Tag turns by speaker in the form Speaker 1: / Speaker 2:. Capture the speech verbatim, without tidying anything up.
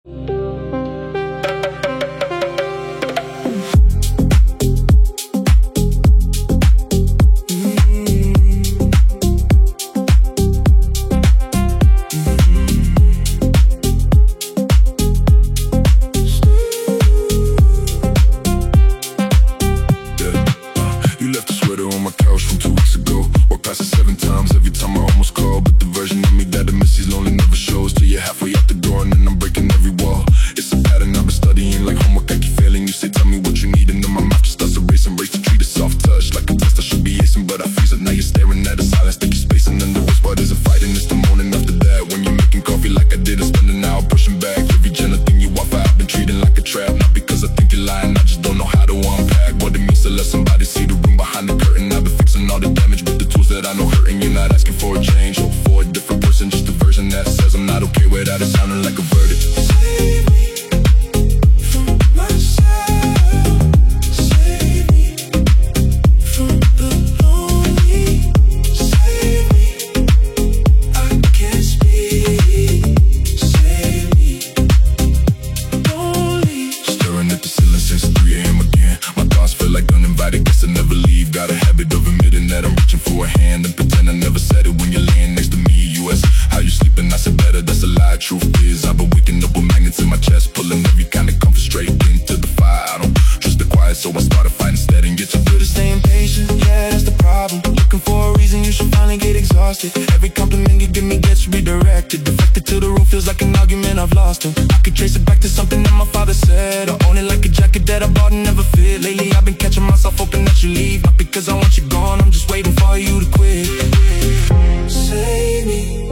Speaker 1: Every compliment you give me gets redirected. Deflected to the room, feels like an argument I've lost him. I could trace it back to something that my father said. I own it like a jacket that I bought and never fit. Lately I've been catching myself hoping that you leave. Not because I want you gone, I'm just waiting for you to quit. Save me